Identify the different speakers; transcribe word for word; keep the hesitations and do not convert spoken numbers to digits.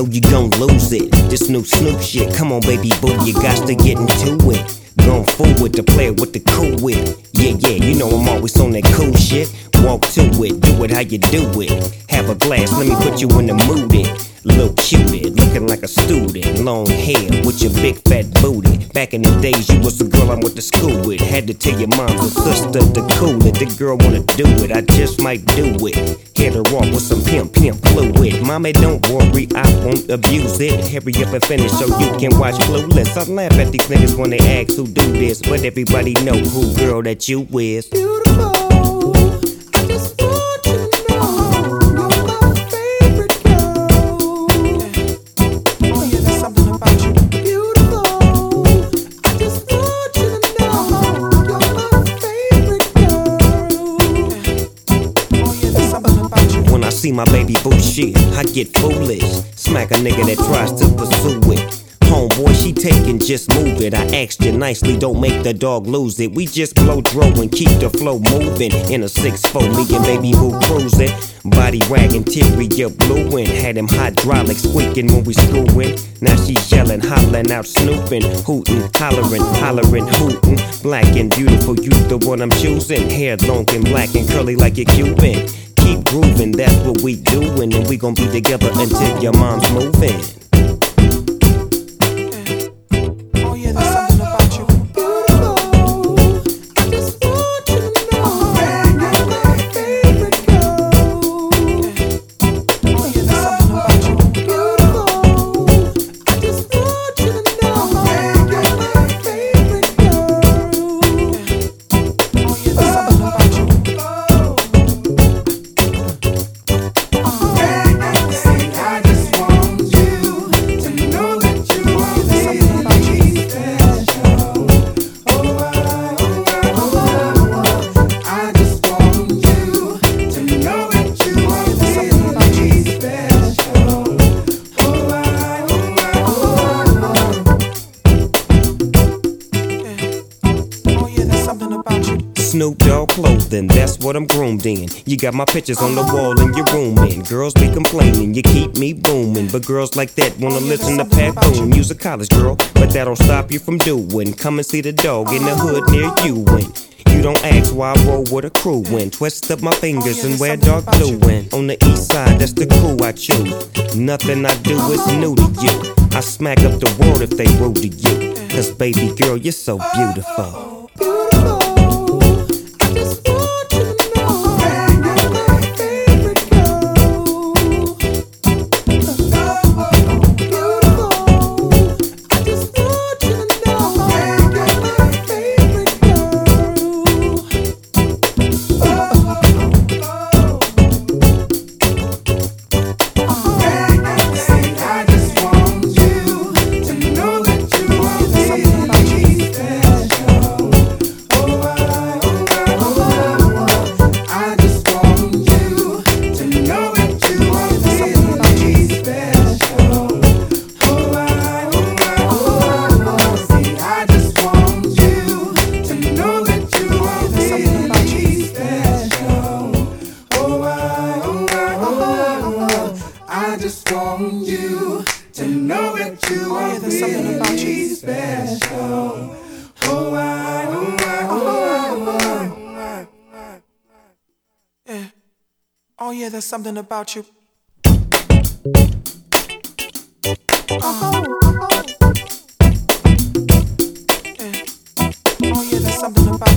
Speaker 1: know you gon' lose it. This new Snoop shit, come on baby boo, you got to get into it. Going forward to play with the cool wit. Yeah, yeah, you know I'm always on that cool shit. Walk to it, do it how you do it. Have a glass, let me put you in the mood. It. Little cutie, looking like a student. Long hair with your big fat booty. Back in the days, you was the girl I went to school with. Had to tell your mom and sister to cool it. The girl wanna do it, I just might do it. Hit her off with some pimp, pimp fluid. Mommy, don't worry, I won't abuse it. Hurry up and finish so you can watch Clueless. I laugh at these niggas when they ask who do this, but everybody know who girl that you is.
Speaker 2: Beautiful. I just want you to know you're my favorite girl. Oh yeah, there's something about you. Beautiful. I just want you to know you're my favorite girl. Oh yeah, there's something about you.
Speaker 1: When I see my baby boo shit, I get foolish. Smack a nigga that tries to pursue it. Homeboy, she taking, just move it. I asked you nicely, don't make the dog lose it. We just blow dro and keep the flow moving. In a six four, me and baby boo cruising. Body wagging, interior blueing. Had him hydraulic squeaking when we screwing. Now she yelling, hollering out, snooping, hooting, hollering, hollering, hooting. Black and beautiful, you the one I'm choosing. Hair long and black and curly like a Cuban. Keep grooving, that's what we doing. And we gon' be together until your mom's moving. Snoop Dogg clothing, that's what I'm groomed in. You got my pictures on the wall in your room, and girls be complaining, you keep me booming. But girls like that wanna listen to Pat Boone. You's a college girl, but that don't stop you from doing. Come and see the dog in the hood near you. And you don't ask why I roll with a crew. When twist up my fingers and wear dark blue. And on the east side, that's the crew I choose. Nothing I do is new to you. I smack up the world if they rude to you. Cause baby girl, you're so beautiful.
Speaker 2: I just want you to know that you are really special. Oh, I, oh, I, oh, I, oh, I. Yeah. Oh, yeah, there's something about you. Oh, yeah, oh, yeah, there's something about you.